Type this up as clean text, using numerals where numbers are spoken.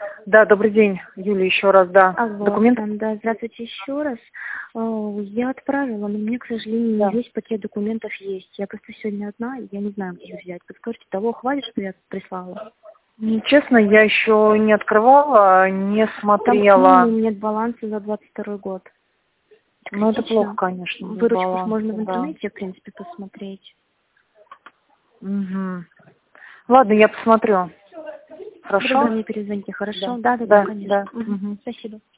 Да, добрый день, Юлия, еще раз, да. Алло, Документы? да, здравствуйте еще раз. Я отправила, но мне, к сожалению, Да. не весь пакет документов есть. Я просто сегодня одна, и я не знаю, где их взять. Подскажите, того хватит, что я прислала? Честно, я еще не открывала, не Там смотрела. минимум нет баланса за 22 год. Ну, это Критично. плохо, конечно, без Выручку ж можно баланса, в да. интернете, в принципе, посмотреть. Угу. Ладно, я посмотрю. Тогда Хорошо? мне перезвоните, хорошо? Да. Да, Да, конечно. да. Угу. Спасибо.